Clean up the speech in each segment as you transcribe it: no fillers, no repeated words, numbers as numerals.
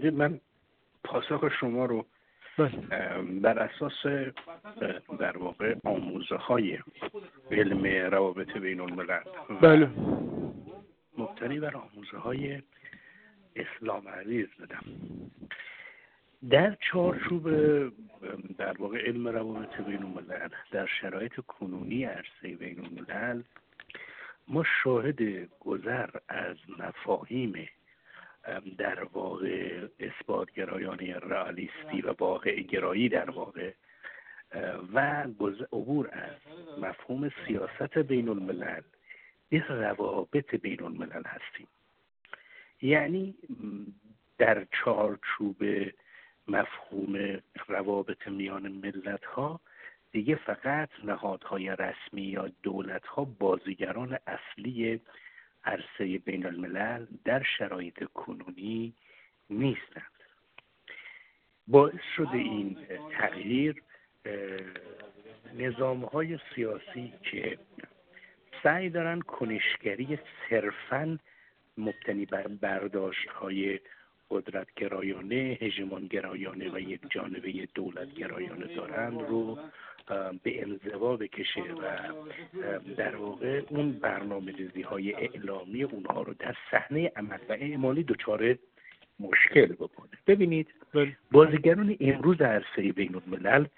بفرمایید. من پاسخ شما رو بر اساس در واقع آموزه های علم روابط بین الملل بله مبتنی بر آموزه های اسلام عزیز بدم. در چارچوب در واقع علم روابط بین الملل در شرایط کنونی عرصه بین الملل ما شاهد گذر از مفاهیم در واقع اثباتگرایانه رئالیستی و واقع گرایی در واقع و عبور از مفهوم سیاست بین الملل به روابط بین الملل هستیم. یعنی در چارچوب مفهوم روابط میان ملت ها دیگه فقط نهادهای رسمی یا دولت ها بازیگران اصلی عرصه بین الملل در شرایط کنونی نیستند. باعث شده این تغییر نظام‌های سیاسی که سعی دارن کنشگری صرفاً مبتنی بر برداشت‌های قدرتگرایانه، هژمونگرایانه و یک جانبه دولتگرایانه دارند رو به انزوا بکشه و در واقع اون برنامه‌ریزی‌های اعلامی اونها رو در صحنه عمل و اعمالی دچار مشکل بکنه. ببینید بازیگران امروز عرصه بین الملل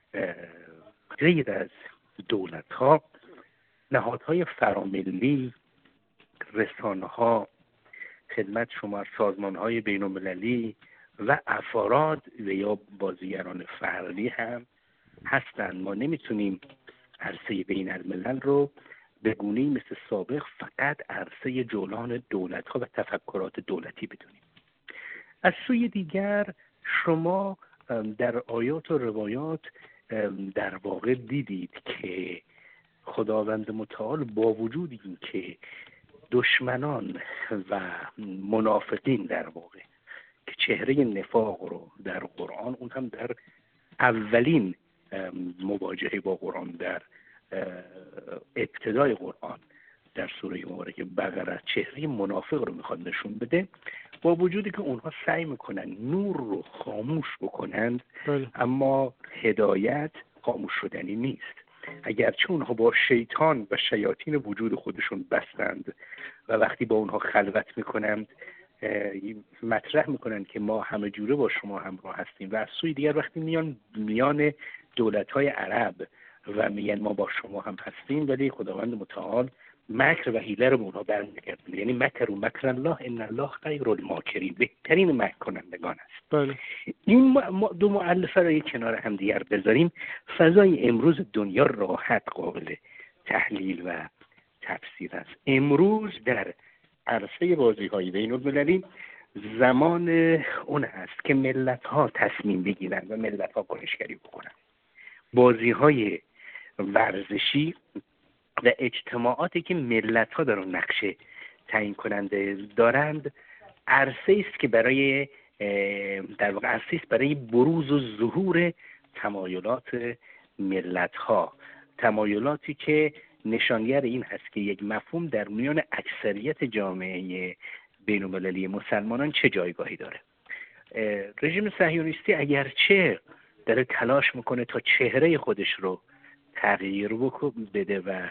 غیر از دولت‌ها، نهادهای فراملی، رسانه‌ها، خدمت شما سازمان‌های بین‌المللی و افراد و یا بازیگران فردی هم هستند. ما نمیتونیم عرصه بین الملل رو به گونه‌ای مثل سابق فقط عرصه جولان دولت‌ها و تفکرات دولتی بدونیم. از سوی دیگر شما در آیات و روایات در واقع دیدید که خداوند متعال با وجود این که دشمنان و منافقین در واقع که چهره نفاق رو در قرآن، اون هم در اولین مواجهه با قرآن در ابتدای قرآن در سوره مبارکه بقره چهره منافق رو میخواد نشون بده، با وجودی که اونها سعی میکنن نور رو خاموش بکنند اما هدایت خاموش شدنی نیست. اگرچه اونها با شیطان و شیاطین وجود خودشون بستند و وقتی با اونها خلوت میکنند مطرح میکنند که ما همه جوره با شما همراه هستیم و از سوی دیگر وقتی میان دولت‌های عرب و میگن ما با شما هم هستیم، ولی خداوند متعال مکر و حیله رو به اونها برمیگردونه. یعنی مکر و مکر الله ان الله خیر الماکرین، بهترین مکر کنندگان است. بله. این دو مؤلفه رو یک کنار هم دیگر بذاریم، فضای امروز دنیا راحت قابل تحلیل و تفسیر است. امروز در عرصه بازی‌های بین‌المللی زمان اون هست که ملت‌ها تصمیم بگیرن و ملت‌ها کنشگری بکنن. بازی‌های ورزشی و اجتماعاتی که ملت‌ها در اون نقشه تعیین کننده دارند عرصه است که برای در واقع عرصه است برای بروز و ظهور تمایلات ملت‌ها، تمایلاتی که نشانگر این هست که یک مفهوم در میان اکثریت جامعه بین‌المللی مسلمانان چه جایگاهی داره. رژیم صهیونیستی اگرچه داره تلاش میکنه تا چهره خودش رو تغییر بده و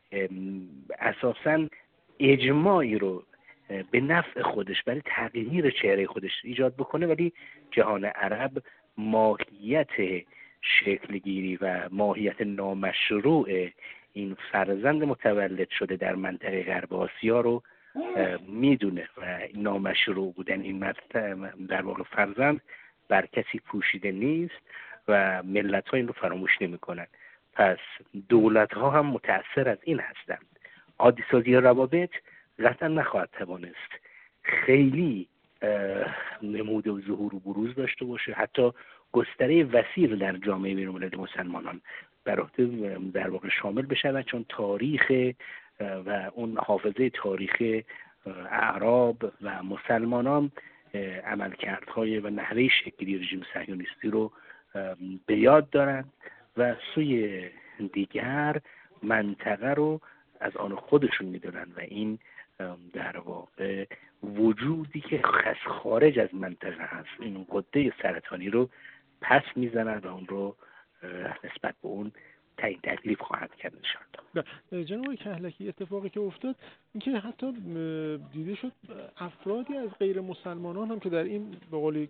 اساساً اجماعی رو به نفع خودش برای تغییر چهره خودش ایجاد بکنه، ولی جهان عرب ماهیت شکلگیری و ماهیت نامشروع این فرزند متولد شده در منطقه غرب آسیا رو میدونه و نامشروع بودن این در واقع فرزند بر کسی پوشیده نیست و ملت‌ها این رو فراموش نمی‌کنن. پس دولت‌ها هم متأثر از این هستند. عادی سازی روابط قطعا نخواهد توانست خیلی نمود و ظهور و بروز داشته باشه، حتی گستره وسیع در جامعه بین‌المللی مسلمانان بر عهده در واقع شامل بشود، چون تاریخ و اون حافظه تاریخ اعراب و مسلمانان عملکردهای و نحوه شکلی رژیم صهیونیستی رو به یاد دارند و سوی دیگر منطقه رو از آن خودشون میدونن و این در واقع وجودی که خارج از منطقه هست این غده سرطانی رو پس میزنن و اون رو نسبت به اون تعیین تکلیف خواهد کرد انشاءالله. جناب کهلکی، اتفاقی که افتاد اینکه حتی دیده شد افرادی از غیر مسلمانان هم که در این به قولی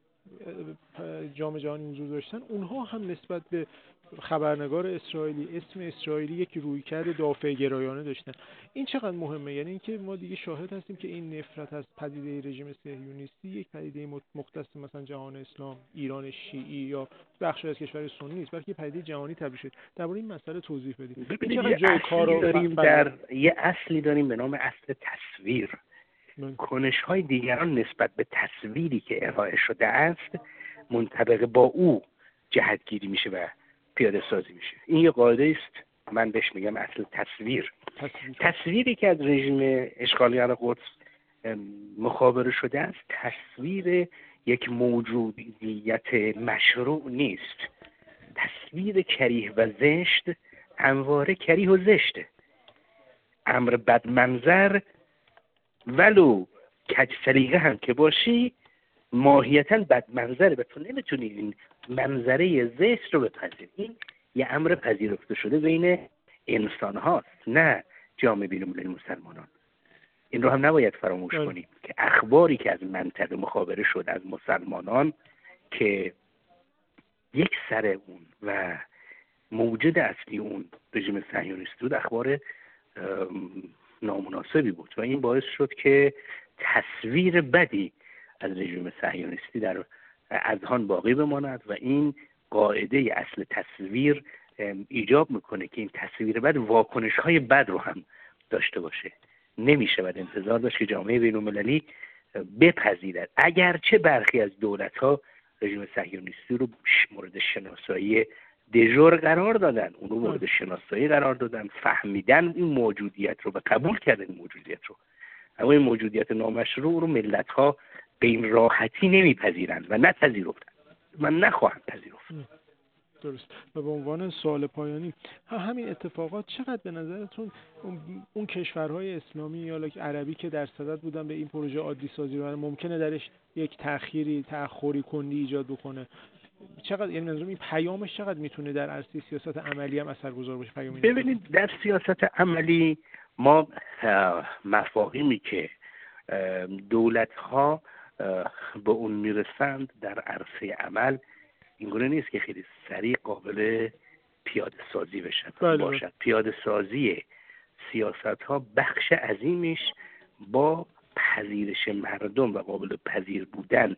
جام جهانی حضور داشتن، اونها هم نسبت به خبرنگار اسرائیلی اسم اسرائیلی یک رویکرد دافع گرایانه داشتن. این چقدر مهمه؟ یعنی اینکه ما دیگه شاهد هستیم که این نفرت از پدیده رژیم صهیونیستی یک پدیده مختص مثلا جهان اسلام، ایران شیعی یا بخشی از کشور سنی نیست، بلکه پدیده جهانی تبدیل شد. درباره این مسئله توضیح بدید. ببینید یه اصلی داریم به نام اصل تصویر. کنش‌های دیگران نسبت به تصویری که ارائه شده است منطبق با او جهتگیری میشه و پیاده سازی میشه. این یه قاعده است، من بهش میگم اصل تصویر. تصویری که از رژیم اشغالگر قدس مخابره شده است تصویر یک موجودیت مشروع نیست. تصویر کریه و زشت همواره کریه و زشته. امر بدمنظر ولو کج سلیقه هم که باشی ماهیتاً بدمنظره و تو نمیتونی این منظره زشت رو بپذیری. این یه امر پذیرفته شده بین انسان هاست، نه جامعه بین‌المللی مسلمانان. این رو هم نباید فراموش کنیم که اخباری که از منطقه مخابره شد از مسلمانان که یک سر اون و موجود اصلی اون رژیم صهیونیستی بود اخبار نامناسبی بود و این باعث شد که تصویر بدی از رژیم صهیونیستی در اذهان باقی بماند و این قاعده اصل تصویر ایجاب میکنه که این تصویر بد واکنش‌های بد رو هم داشته باشه. نمیشه باید انتظار داشت که جامعه بین‌المللی بپذیرد، اگرچه برخی از دولت‌ها رژیم صهیونیستی رو مورد شناسایی دژور قرار دادن، اون رو مورد شناسایی قرار دادن، فهمیدن این موجودیت رو و قبول کردن این موجودیت رو. اما این موجودیت نامشروع رو ملت‌ها به این راحتی نمیپذیرند و نپذیرفتند و نخواهند پذیرفت. درست. و به عنوان سوال پایانی، همین اتفاقات چقدر به نظرتون اون کشورهای اسلامی یا عربی که در صدد بودن به این پروژه عادی سازی رو ممکنه درش یک تأخری کندی ایجاد بکنه؟ چقدر، یعنی منظورم این پیامش چقدر میتونه در عرصه سیاست عملی هم اثرگذار باشه؟ پیامی ببینید در سیاست عملی ما مفاهیمی که دولت‌ها به اون میرسند در عرصه عمل اینگونه نیست که خیلی سریع قابل پیاده سازی باشد. پیاده سازی سیاست ها بخش عظیمیش با پذیرش مردم و قابل پذیر بودن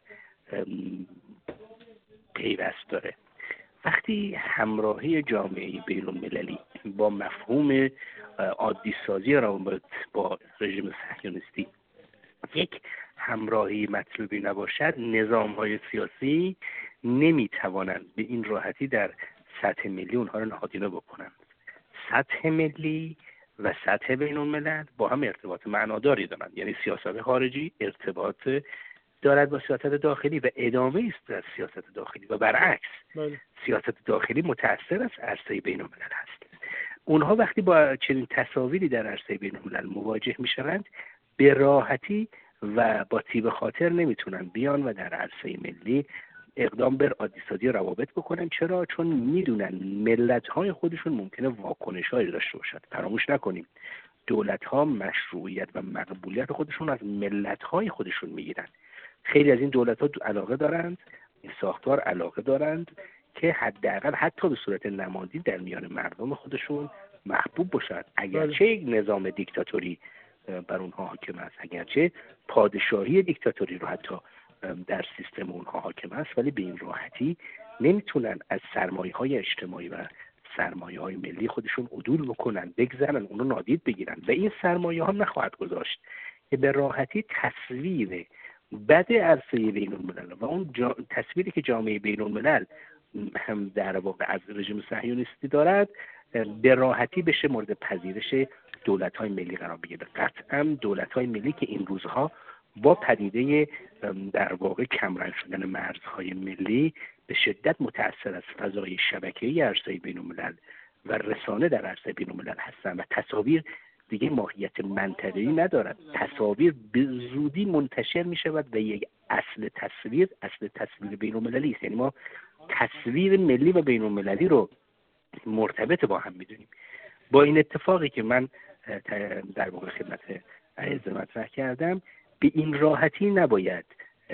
پیوست داره. وقتی همراهی جامعه بین‌المللی با مفهوم عادی سازی روابط با رژیم صهیونیستی یک همراهی مطلوبی نباشد، نظام‌های سیاسی نمی‌توانند به این راحتی در سطح ملی اونها رو نهادینه بکنند. سطح ملی و سطح بین‌الملل با هم ارتباط معناداری دارند، یعنی سیاست خارجی ارتباط دارد با سیاست داخلی و ادامه است از سیاست داخلی و برعکس. سیاست داخلی متأثر از عرصه بین‌الملل هست. اونها وقتی با چنین تصاویری در عرصه بین‌الملل مواجه می‌شوند به راحتی و با طیب خاطر نمیتونن بیان و در عرصه ملی اقدام بر عادی‌سازی روابط بکنن. چرا؟ چون میدونن ملت‌های خودشون ممکنه واکنش‌هایی داشته باشد. فراموش نکنیم دولت‌ها مشروعیت و مقبولیت خودشون از ملت‌های خودشون میگیرن. خیلی از این دولت‌ها علاقه دارند، این ساختار علاقه دارند که حداقل حتی به صورت نمادین در میان مردم خودشون محبوب باشند. اگرچه یک نظام دیکتاتوری بر اونها حاکم است، اگرچه پادشاهی دیکتاتوری رو حتی در سیستم اونها حاکم است، ولی به این راحتی نمیتونن از سرمایه‌های اجتماعی و سرمایه‌های ملی خودشون عدول بکنن، بگذرن، اون رو نادید بگیرن و این سرمایه‌ها نخواهد گذاشت که به راحتی تصویر بد عرصه بین‌الملل و اون تصویری که جامعه بین‌الملل هم در واقع از رژیم صهیونیستی دارد به راحتی بشه مورد پذیرش دولت‌های ملی قرار بگیره. قطعاً دولت‌های ملی که این روزها با پدیده در واقع کمرنگ شدن مرزهای ملی به شدت متأثر از فضای شبکه‌ای عرصه بین‌الملل و رسانه در عرصه بین‌الملل هستند و تصاویر دیگه ماهیت منطقی ندارد. تصاویر به زودی منتشر می شود و یک اصل تصویر بین المللی است. یعنی ما تصویر ملی و بین المللی رو مرتبط با هم میدونیم. با این اتفاقی که من در واقع خدمت عزیز مطرح کردم، به این راحتی نباید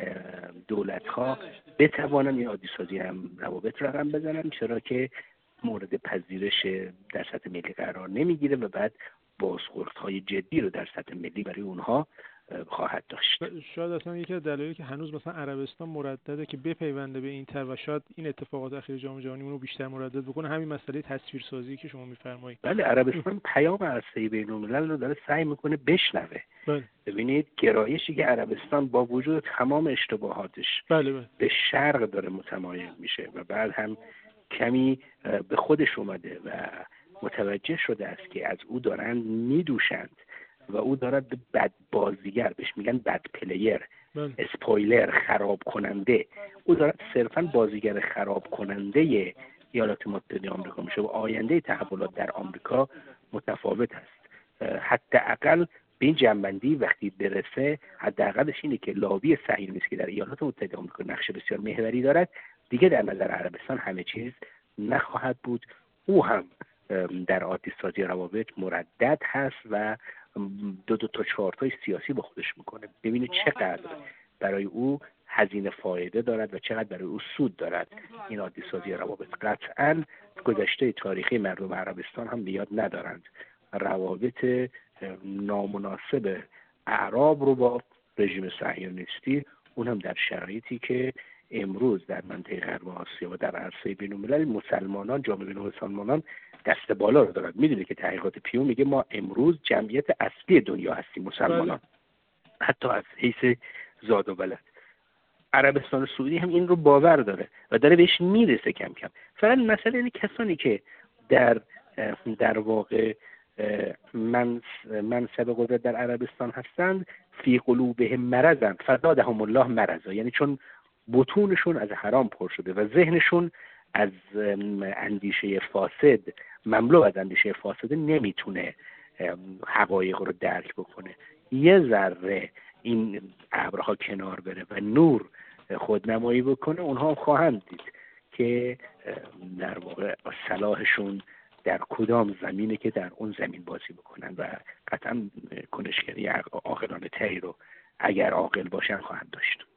دولت‌ها بتوانند این عادی‌سازی هم روابط رقم بزنن، چرا که مورد پذیرش در سطح ملی قرار نمیگیره و بعد بازخوردهای جدی رو در سطح ملی برای اونها خواهد داشت. شاید اصلا یکی از دلایلی که هنوز مثلا عربستان مردده که بپیونده به این و شاید این اتفاقات اخیر جام جهانی اون رو بیشتر مردد بکنه، همین مسئله تصویرسازی که شما میفرمایید. بله، عربستان پیام عرصه بین‌الملل رو داره سعی میکنه بشنوه. بله. ببینید گرایشی که عربستان با وجود تمام اشتباهاتش بله. به شرق داره متمایل میشه و بعد هم کمی به خودش اومده و متوجه شده است که از او دارن میدوشند و او دارد به بد بازیگر، بهش میگن بد پلیر، اسپویلر، خراب کننده، او دارد صرفا بازیگر خراب کننده ایالات متحده آمریکا میشه و آینده تحولات در آمریکا متفاوت است. حداقل به این جنبندی وقتی برسه، حداقلش اینه که لابی صهیونیستی که در ایالات متحده آمریکا نقش بسیار محوری دارد، دیگه در نظر عربستان همه چیز نخواهد بود. او هم در عادی سازی روابط مردد هست و دو تا چهارتای سیاسی با خودش میکنه. ببینید چقدر برای او هزینه فایده دارد و چقدر برای او سود دارد این عادی سازی روابط. قطعاً گذشته تاریخی مردم عربستان هم بیاد ندارند روابط نامناسب اعراب رو با رژیم صهیونیستی، اون هم در شرایطی که امروز در منطقه غرب آسیا و در عرصه بین‌المللی مسلمانان، جامعه بین مسلمانان دست بالا رو دارد. میدونی که تحقیقات پیو میگه ما امروز جمعیت اصلی دنیا هستیم مسلمانان، حتی از حیث زاد و ولد. عربستان سعودی هم این رو باور داره و داره بهش میرسه کم کم. فقط مسئله اینه کسانی که در واقع منصب قدرت در عربستان هستند، فی قلوبهم مرض فزادهم الله مرضا، یعنی چون بطونشون از حرام پر شده و ذهنشون از اندیشه فاسد مملو از اندیشه فاسد نمیتونه حقایق رو درک بکنه. یه ذره این ابرها کنار بره و نور خودنمایی بکنه، اونها هم خواهند دید که در واقع صلاحشون در کدام زمینه که در اون زمین بازی بکنن و قطعا کنشگری عاقلانه تری رو اگر عاقل باشن خواهند داشت.